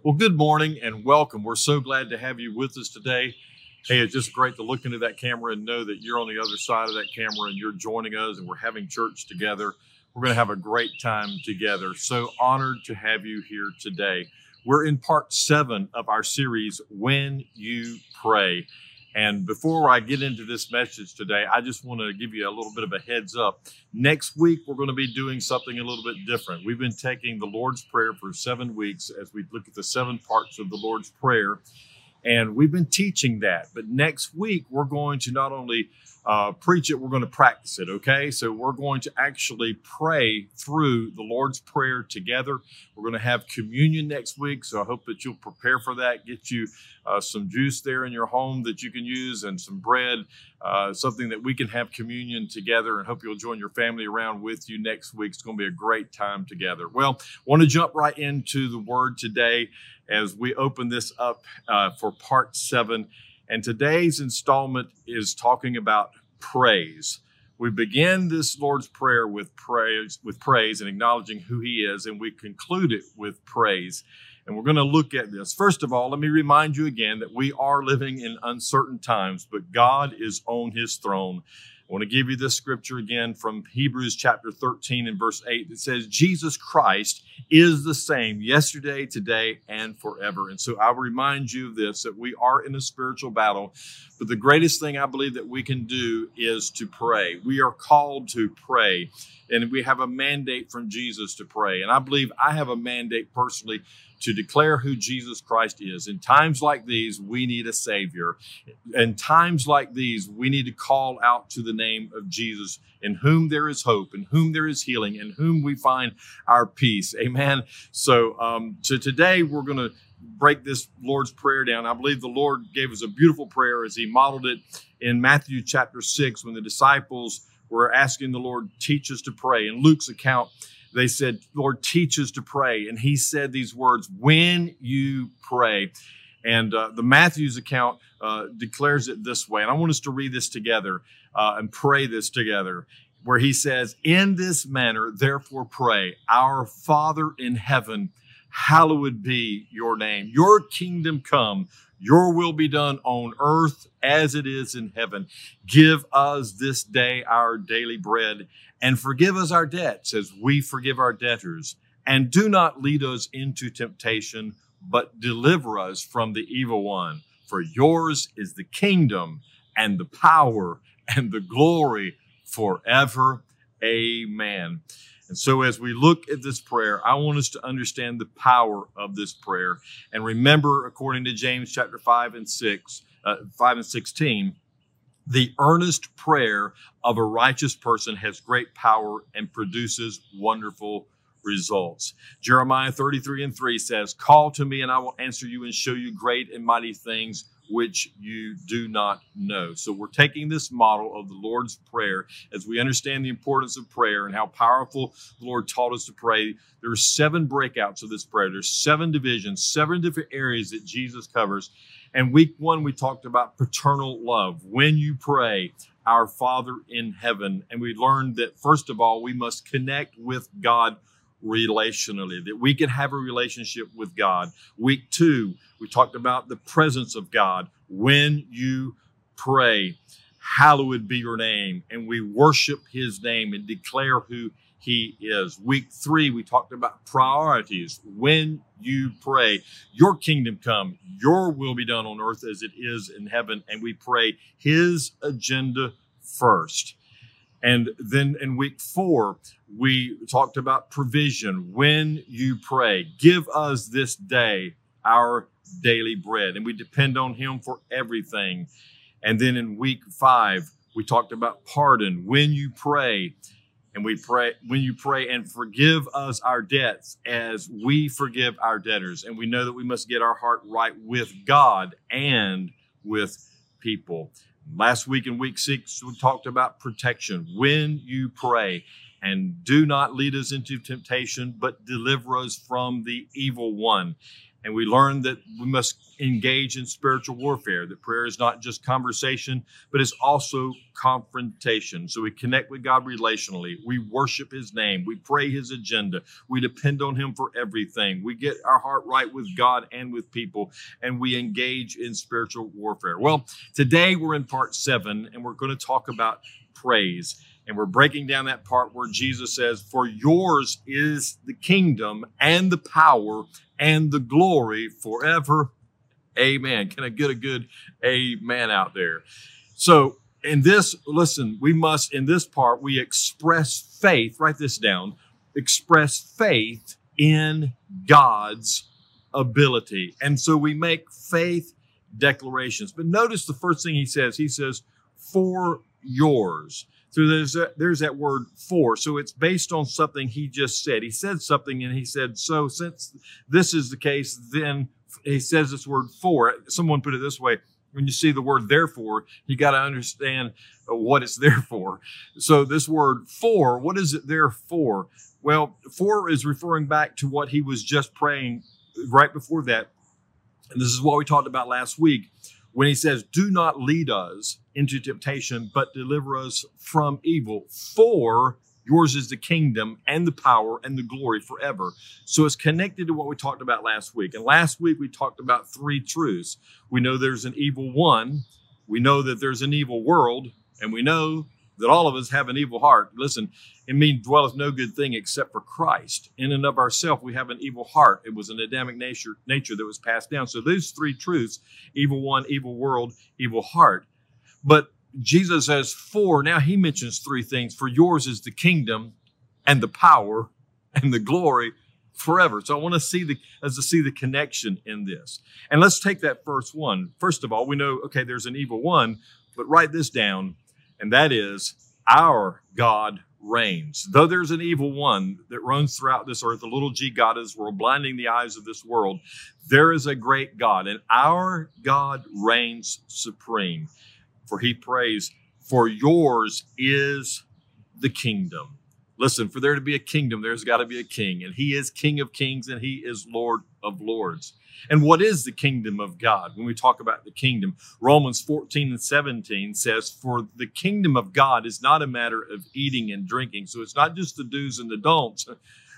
Well, good morning and welcome. We're so glad to have you with us today. Hey, it's just great to look into that camera and know that you're on the other side of that camera and you're joining us and we're having church together. We're going to have a great time together. So honored to have you here today. We're in part 7 of our series, When You Pray. And before I get into this message today, I just want to give you a little bit of a heads up. Next week, we're going to be doing something a little bit different. We've been taking the Lord's Prayer for 7 weeks as we look at the 7 parts of the Lord's Prayer. And we've been teaching that. But next week, we're going to not only preach it, we're going to practice it, okay? So we're going to actually pray through the Lord's Prayer together. We're going to have communion next week, so I hope that you'll prepare for that. Get you some juice there in your home that you can use and some bread, something that we can have communion together, and hope you'll join your family around with you next week. It's going to be a great time together. Well, I want to jump right into the Word today as we open this up for part 7. And today's installment is talking about praise. We begin this Lord's Prayer with praise and acknowledging who He is, and we conclude it with praise. And we're going to look at this. First of all, let me remind you again that we are living in uncertain times, but God is on His throne. I want to give you this scripture again from Hebrews chapter 13 and verse 8 that says, Jesus Christ is the same yesterday, today, and forever. And so I'll remind you of this, that we are in a spiritual battle, but the greatest thing I believe that we can do is to pray. We are called to pray, and we have a mandate from Jesus to pray. And I believe I have a mandate personally to declare who Jesus Christ is. In times like these, we need a Savior. In times like these, we need to call out to the name of Jesus, in whom there is hope, in whom there is healing, in whom we find our peace. Amen. So today we're going to break this Lord's Prayer down. I believe the Lord gave us a beautiful prayer as He modeled it in Matthew chapter 6 when the disciples were asking the Lord, teach us to pray. In Luke's account, they said, Lord, teach us to pray. And He said these words, when you pray. And the Matthew's account declares it this way. And I want us to read this together and pray this together, where He says, in this manner, therefore pray, our Father in heaven, hallowed be your name. Your kingdom come, your will be done on earth as it is in heaven. Give us this day our daily bread, and forgive us our debts as we forgive our debtors. And do not lead us into temptation, but deliver us from the evil one. For yours is the kingdom and the power and the glory forever. Amen. And so as we look at this prayer, I want us to understand the power of this prayer. And remember, according to James chapter 5 and 16, the earnest prayer of a righteous person has great power and produces wonderful results. Jeremiah 33 and 3 says, call to me and I will answer you and show you great and mighty things which you do not know. So we're taking this model of the Lord's Prayer as we understand the importance of prayer and how powerful the Lord taught us to pray. There are 7 breakouts of this prayer. There's 7 divisions, 7 different areas that Jesus covers. And week 1, we talked about paternal love. When you pray, our Father in heaven. And we learned that, first of all, we must connect with God relationally, that we can have a relationship with God. Week 2, we talked about the presence of God. When you pray, hallowed be your name. And we worship His name and declare who He is. Week 3, we talked about priorities. When you pray, your kingdom come, your will be done on earth as it is in heaven. And we pray His agenda first. And then in week 4, we talked about provision. When you pray, give us this day our daily bread. And we depend on Him for everything. And then in week 5, we talked about pardon. When you pray, when you pray and forgive us our debts as we forgive our debtors. And we know that we must get our heart right with God and with people. Last week in week 6, we talked about protection. When you pray And do not lead us into temptation, but deliver us from the evil one. And we learned that we must engage in spiritual warfare, that prayer is not just conversation, but it's also confrontation. So we connect with God relationally. We worship his name. We pray his agenda. We depend on him for everything. We get our heart right with God and with people, and we engage in spiritual warfare. Well, today we're in part 7, and we're going to talk about praise. And we're breaking down that part where Jesus says, for yours is the kingdom and the power and the glory forever. Amen. Can I get a good amen out there? So in this, listen, we must, in this part, we express faith. Write this down. Express faith in God's ability. And so we make faith declarations. But notice the first thing he says, for yours. So there's that word for. So it's based on something he just said. He said something and he said, so since this is the case, then he says this word for. Someone put it this way. When you see the word therefore, you got to understand what it's there for. So this word for, what is it there for? Well, for is referring back to what he was just praying right before that. And this is what we talked about last week. When he says, do not lead us into temptation, but deliver us from evil. For yours is the kingdom and the power and the glory forever. So it's connected to what we talked about last week. And last week we talked about 3 truths. We know there's an evil one. We know that there's an evil world. And we know that all of us have an evil heart. Listen, in me dwelleth no good thing except for Christ. In and of ourselves, we have an evil heart. It was an Adamic nature that was passed down. So those 3 truths, evil one, evil world, evil heart. But Jesus says for, now he mentions 3 things. For yours is the kingdom and the power and the glory forever. So I want to see the connection in this. And let's take that first one. First of all, we know, okay, there's an evil one, but write this down. And that is, our God reigns. Though there's an evil one that runs throughout this earth, the little g God of this world, blinding the eyes of this world, there is a great God, and our God reigns supreme. For he prays, for yours is the kingdom. Listen, for there to be a kingdom, there's got to be a king, and he is King of kings, and he is Lord of lords. And what is the kingdom of God? When we talk about the kingdom, Romans 14 and 17 says, for the kingdom of God is not a matter of eating and drinking. So it's not just the do's and the don'ts,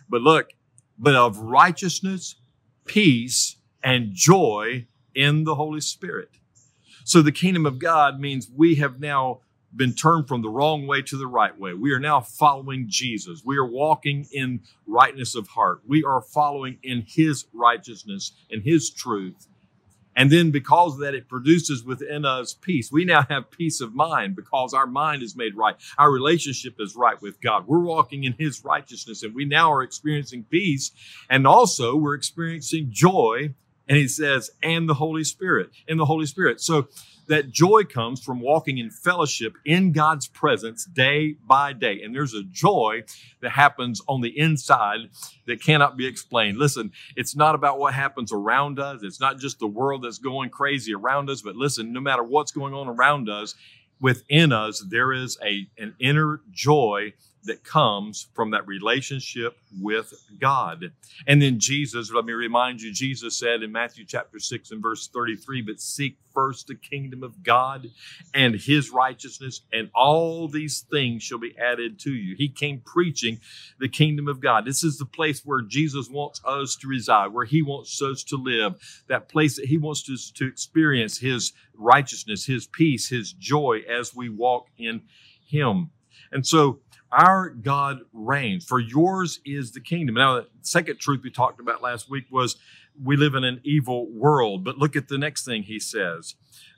but of righteousness, peace, and joy in the Holy Spirit. So the kingdom of God means we have now been turned from the wrong way to the right way. We are now following Jesus. We are walking in rightness of heart. We are following in his righteousness and his truth. And then because of that, it produces within us peace. We now have peace of mind because our mind is made right. Our relationship is right with God. We're walking in his righteousness, and we now are experiencing peace. And also we're experiencing joy. And he says, and the Holy Spirit, in the Holy Spirit. So that joy comes from walking in fellowship in God's presence day by day. And there's a joy that happens on the inside that cannot be explained. Listen, it's not about what happens around us. It's not just the world that's going crazy around us. But listen, no matter what's going on around us, within us, there is an inner joy that comes from that relationship with God. And then Jesus, let me remind you, Jesus said in Matthew chapter 6 and verse 33, but seek first the kingdom of God and his righteousness, and all these things shall be added to you. He came preaching the kingdom of God. This is the place where Jesus wants us to reside, where he wants us to live, that place that he wants us to experience his righteousness, his peace, his joy as we walk in him. And so our God reigns. For yours is the kingdom. Now, the second truth we talked about last week was we live in an evil world. But look at the next thing he says.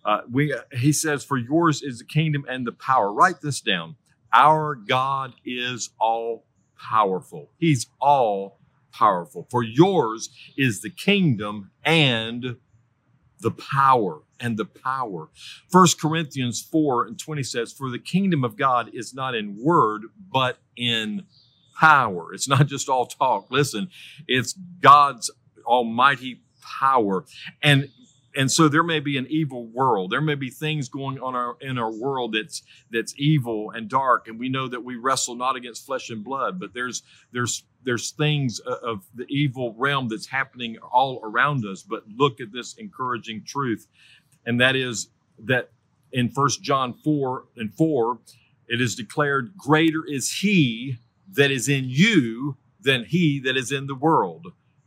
He says, for yours is the kingdom and the power. Write this down. Our God is all powerful. He's all powerful. For yours is the kingdom and the power. And the power. 1 Corinthians 4 and 20 says, for the kingdom of God is not in word, but in power. It's not just all talk. Listen, it's God's almighty power. And And so there may be an evil world. There may be things going on in our world that's evil and dark. And we know that we wrestle not against flesh and blood, but there's things of the evil realm that's happening all around us. But look at this encouraging truth. And that is that in 1 John 4:4, it is declared, greater is he that is in you than he that is in the world.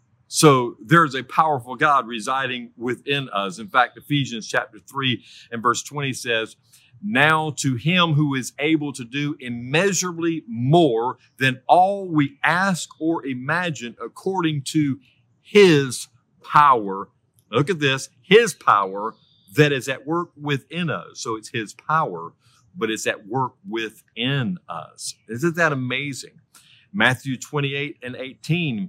So there's a powerful God residing within us. In fact, Ephesians chapter 3 and verse 20 says, now to him who is able to do immeasurably more than all we ask or imagine according to his power. Look at this, his power that is at work within us. So it's his power, but it's at work within us. Isn't that amazing? Matthew 28:18,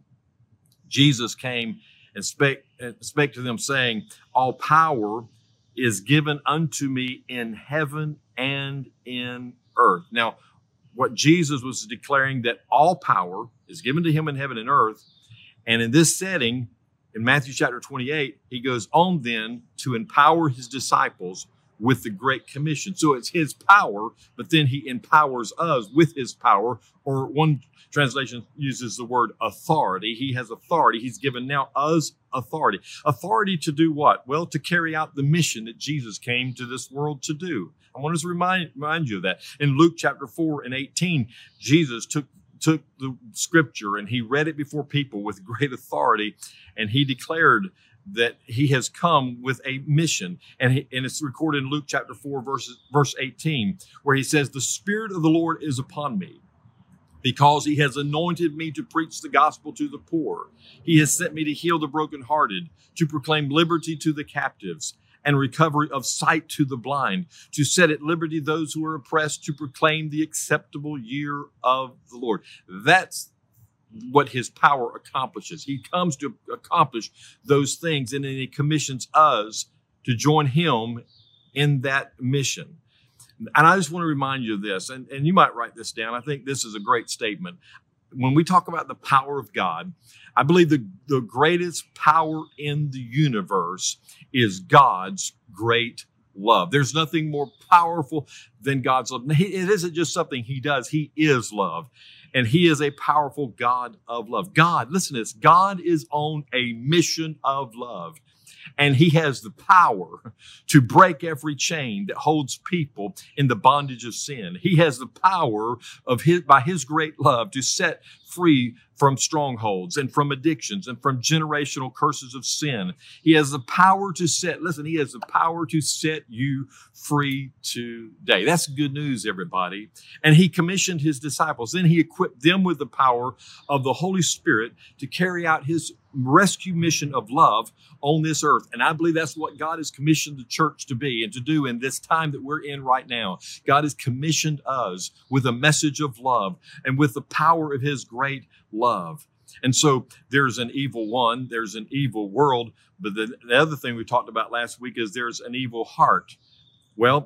Jesus came and spake to them, saying, all power is given unto me in heaven and in earth. Now, what Jesus was declaring, that all power is given to him in heaven and earth. And in this setting, in Matthew chapter 28, he goes on then to empower his disciples with the Great Commission. So it's his power, but then he empowers us with his power, or one translation uses the word authority. He has authority. He's given now us authority. Authority to do what? Well, to carry out the mission that Jesus came to this world to do. I want to remind you of that. In Luke chapter 4:18, Jesus took the scripture and he read it before people with great authority, and he declared that he has come with a mission. And it's recorded in Luke chapter 4, verse 18, where he says, the Spirit of the Lord is upon me, because he has anointed me to preach the gospel to the poor. He has sent me to heal the brokenhearted, to proclaim liberty to the captives, and recovery of sight to the blind, to set at liberty those who are oppressed, to proclaim the acceptable year of the Lord. That's what his power accomplishes. He comes to accomplish those things, and then he commissions us to join him in that mission. And I just want to remind you of this, and you might write this down. I think this is a great statement. When we talk about the power of God, I believe the greatest power in the universe is God's great love. There's nothing more powerful than God's love. It isn't just something he does. He is love. And he is a powerful God of love. God, listen to this. God is on a mission of love. And he has the power to break every chain that holds people in the bondage of sin. He has the power by his great love, to set free from strongholds and from addictions and from generational curses of sin. He has the power to he has the power to set you free today. That's good news, everybody. And he commissioned his disciples. Then he equipped them with the power of the Holy Spirit to carry out his rescue mission of love on this earth. And I believe that's what God has commissioned the church to be and to do in this time that we're in right now. God has commissioned us with a message of love and with the power of his great love. And so there's an evil one, there's an evil world, but the other thing we talked about last week is there's an evil heart. Well,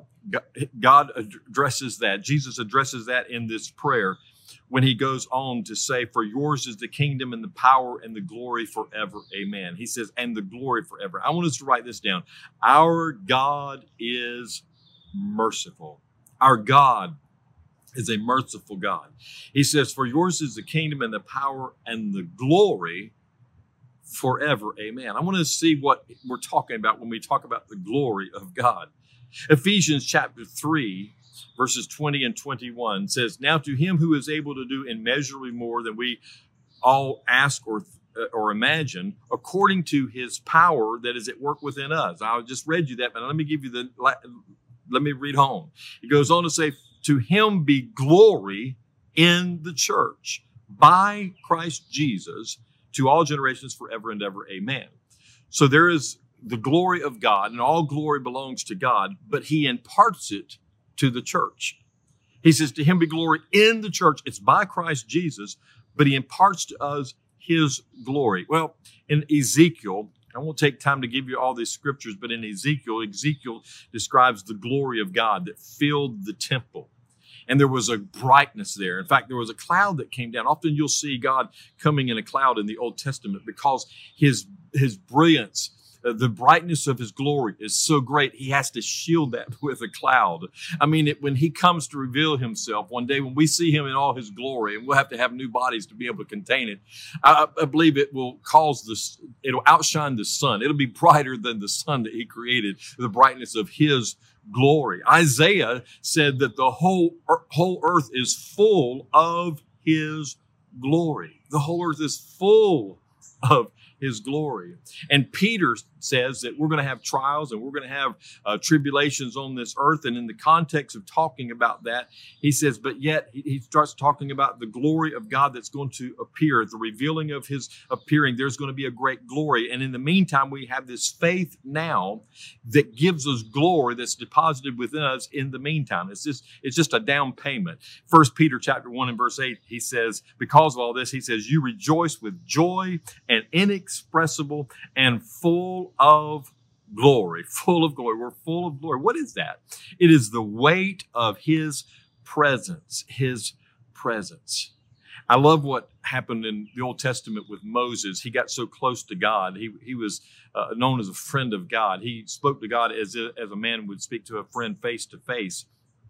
God addresses that. Jesus addresses that in this prayer when he goes on to say, for yours is the kingdom and the power and the glory forever. Amen. He says, and the glory forever. I want us to write this down. Our God is merciful. Our God is a merciful God. He says, for yours is the kingdom and the power and the glory forever. Amen. I want to see what we're talking about when we talk about the glory of God. Ephesians chapter 3, verses 20 and 21 says, now to him who is able to do immeasurably more than we all ask or imagine, according to his power that is at work within us. I just read you that, but let me read on. It goes on to say, to him be glory in the church by Christ Jesus to all generations forever and ever. Amen. So there is the glory of God, and all glory belongs to God, but he imparts it to the church. He says, to him be glory in the church. It's by Christ Jesus, but he imparts to us his glory. Well, in Ezekiel, I won't take time to give you all these scriptures, but in Ezekiel describes the glory of God that filled the temple. And there was a brightness there. In fact, there was a cloud that came down. Often you'll see God coming in a cloud in the Old Testament because his brilliance The brightness of his glory is so great, he has to shield that with a cloud. I mean, when he comes to reveal himself one day, when we see him in all his glory, and we'll have to have new bodies to be able to contain it, I believe it will it'll outshine the sun. It'll be brighter than the sun that he created, the brightness of his glory. Isaiah said that the whole earth is full of his glory. The whole earth is full of his glory. And Peter says that we're going to have trials and we're going to have tribulations on this earth. And in the context of talking about that, he says, but yet he starts talking about the glory of God that's going to appear, the revealing of his appearing. There's going to be a great glory. And in the meantime, we have this faith now that gives us glory that's deposited within us in the meantime. It's just a down payment. 1 Peter chapter 1 and verse 8, he says, because of all this, he says, you rejoice with joy and inexpressible and full of glory, full of glory. We're full of glory. What is that? It is the weight of his presence, his presence. I love what happened in the Old Testament with Moses. He got so close to God. He was known as a friend of God. He spoke to God as a man would speak to a friend face to face.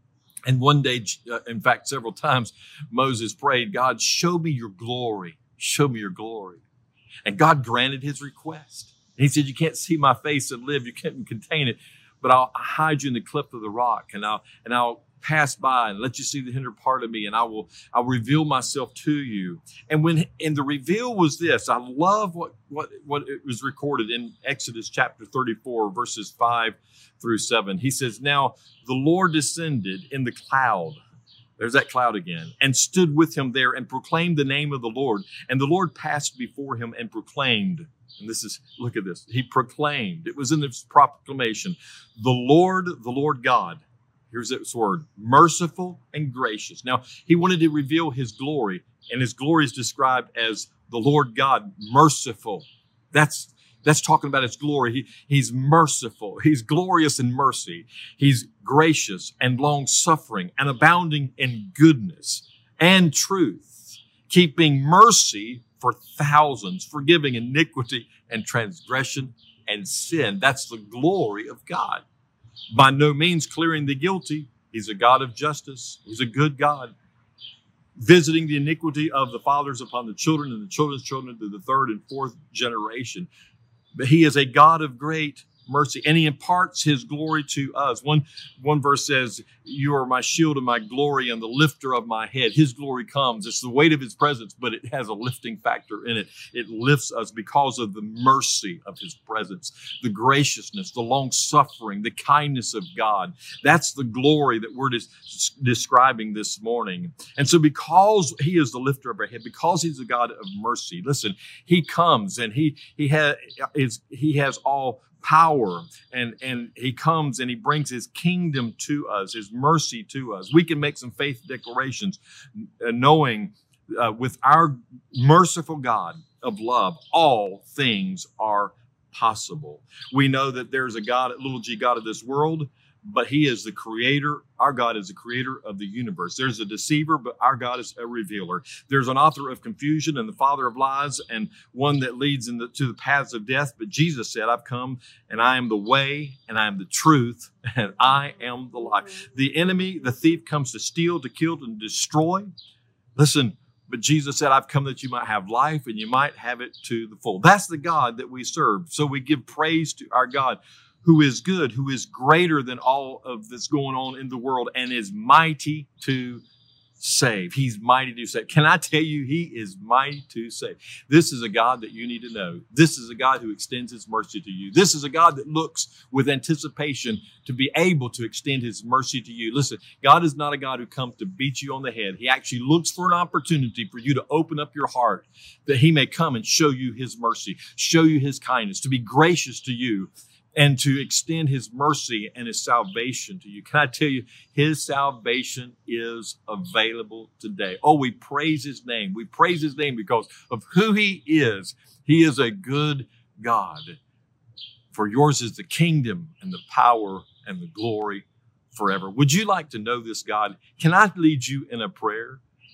And one day, in fact, several times, Moses prayed, God, show me your glory. Show me your glory. And God granted his request. And he said, you can't see my face and live. You can't contain it, but I'll hide you in the cleft of the rock, and I'll pass by and let you see the hinder part of me, and I'll reveal myself to you. And the reveal was this. I love what it was recorded in Exodus chapter 34, verses 5 through 7. He says, now the Lord descended in the cloud. There's that cloud again, and stood with him there and proclaimed the name of the Lord. And the Lord passed before him and proclaimed, and look at this. He proclaimed, it was in this proclamation, the Lord God. Here's this word, merciful and gracious. Now, he wanted to reveal his glory, and his glory is described as the Lord God, merciful. That's talking about his glory. He's merciful. He's glorious in mercy. He's gracious and long-suffering and abounding in goodness and truth, keeping mercy for thousands, forgiving iniquity and transgression and sin. That's the glory of God. By no means clearing the guilty. He's a God of justice. He's a good God, visiting the iniquity of the fathers upon the children and the children's children to the third and fourth generation. But he is a God of great mercy, and he imparts his glory to us. One verse says, you are my shield and my glory and the lifter of my head. His glory comes. It's the weight of his presence, but it has a lifting factor in it. It lifts us because of the mercy of his presence, the graciousness, the long suffering, the kindness of God. That's the glory that we're describing this morning. And so because he is the lifter of our head, because he's a God of mercy, listen, he comes and he has all power, and he comes and he brings his kingdom to us, his mercy to us. We can make some faith declarations knowing with our merciful God of love, all things are possible. We know that there's a God, little g God of this world, but he is the creator. Our God is the creator of the universe. There's a deceiver, but our God is a revealer. There's an author of confusion and the father of lies, and one that leads to the paths of death. But Jesus said, I've come and I am the way and I am the truth and I am the life. The enemy, the thief, comes to steal, to kill, and destroy. Listen, but Jesus said, I've come that you might have life and you might have it to the full. That's the God that we serve. So we give praise to our God, who is good, who is greater than all of this going on in the world, and is mighty to save. He's mighty to save. Can I tell you, he is mighty to save. This is a God that you need to know. This is a God who extends his mercy to you. This is a God that looks with anticipation to be able to extend his mercy to you. Listen, God is not a God who comes to beat you on the head. He actually looks for an opportunity for you to open up your heart, that he may come and show you his mercy, show you his kindness, to be gracious to you, and to extend his mercy and his salvation to you. Can I tell you, his salvation is available today. Oh, we praise his name. We praise his name because of who he is. He is a good God. For yours is the kingdom and the power and the glory forever. Would you like to know this God? Can I lead you in a prayer?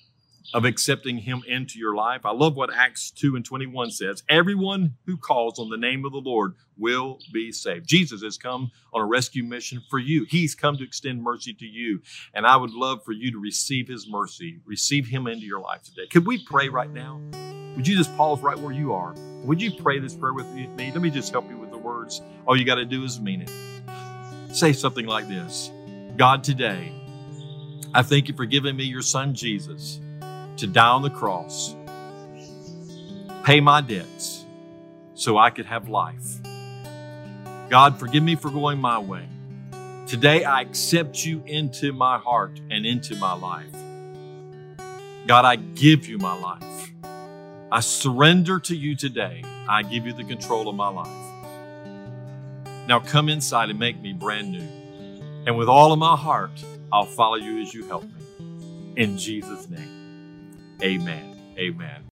of accepting him into your life. I love what Acts 2:21 says. Everyone who calls on the name of the Lord will be saved. Jesus has come on a rescue mission for you. He's come to extend mercy to you. And I would love for you to receive his mercy, receive him into your life today. Could we pray right now? Would you just pause right where you are? Would you pray this prayer with me? Let me just help you with the words. All you got to do is mean it. Say something like this. God, today, I thank you for giving me your son, Jesus, to die on the cross, pay my debts so I could have life. God, forgive me for going my way. Today, I accept you into my heart and into my life. God, I give you my life. I surrender to you today. I give you the control of my life. Now come inside and make me brand new. And with all of my heart, I'll follow you as you help me. In Jesus' name, amen. Amen.